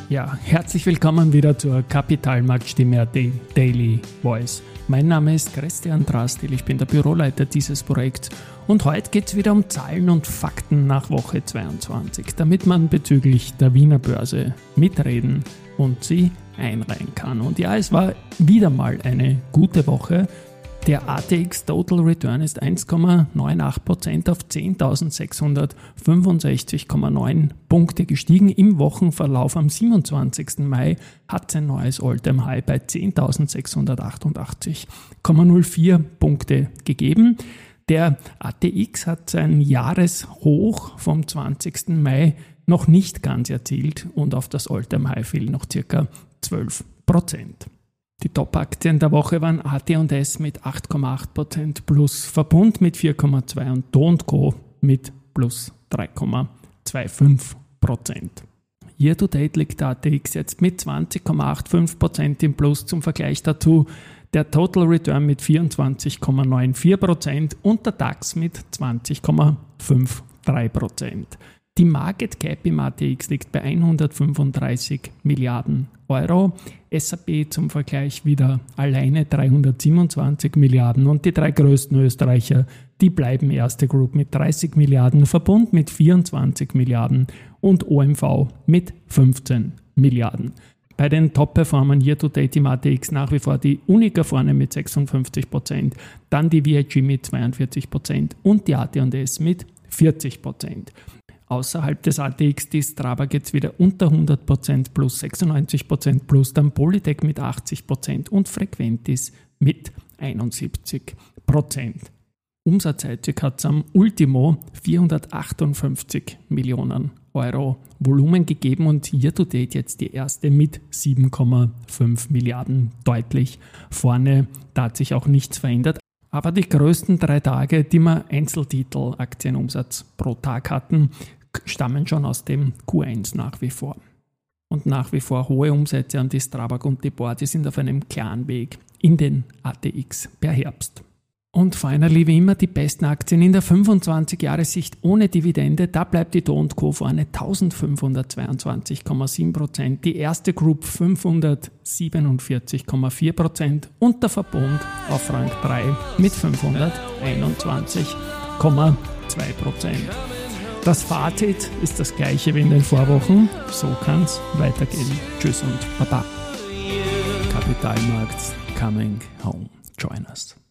Ja, herzlich willkommen wieder zur Kapitalmarktstimme Daily Voice. Mein Name ist Christian Drastil, ich bin der Büroleiter dieses Projekts und heute geht es wieder um Zahlen und Fakten nach Woche 22, damit man bezüglich der Wiener Börse mitreden und sie einreihen kann. Und ja, es war wieder mal eine gute Woche. Der ATX Total Return ist 1,98% auf 10.665,9 Punkte gestiegen. Im Wochenverlauf am 27. Mai hat es ein neues All-Time High bei 10.688,04 Punkte gegeben. Der ATX hat sein Jahreshoch vom 20. Mai noch nicht ganz erzielt und auf das All-Time High fehlen noch ca. 12%. Die Top-Aktien der Woche waren AT&S mit 8,8% plus, Verbund mit 4,2% und Do & Co mit plus 3,25%. Year-to-date liegt der ATX jetzt mit 20,85% im Plus, zum Vergleich dazu der Total Return mit 24,94% und der DAX mit 20,53%. Die Market Cap im ATX liegt bei 135 Milliarden Euro. SAP zum Vergleich wieder alleine 327 Milliarden und die drei größten Österreicher, die bleiben Erste Group mit 30 Milliarden, Verbund mit 24 Milliarden und OMV mit 15 Milliarden. Bei den Top-Performern Year-to-Date im ATX nach wie vor die Unica vorne mit 56%, dann die VIG mit 42% und die AT&S mit 40%. Außerhalb des ATX, die Strabag jetzt wieder unter 100% plus 96% plus, dann Polytech mit 80% und Frequentis mit 71%. Umsatzseitig hat es am Ultimo 458 Millionen Euro Volumen gegeben und year-to-date jetzt die erste mit 7,5 Milliarden deutlich vorne. Da hat sich auch nichts verändert. Aber die größten 3 Tage, die wir Einzeltitel-Aktienumsatz pro Tag hatten, stammen schon aus dem Q1 nach wie vor. Und nach wie vor hohe Umsätze an die Strabag und die Bohr, die sind auf einem klaren Weg in den ATX per Herbst. Und finally, wie immer, die besten Aktien in der 25-Jahres-Sicht ohne Dividende. Da bleibt die Do & Co vorne 1522,7%, die Erste Group 547,4% und der Verbund auf Rang 3 mit 521,2%. Das Fazit ist das gleiche wie in den Vorwochen. So kann es weitergehen. Tschüss und Baba. Kapitalmarkt coming home. Join us.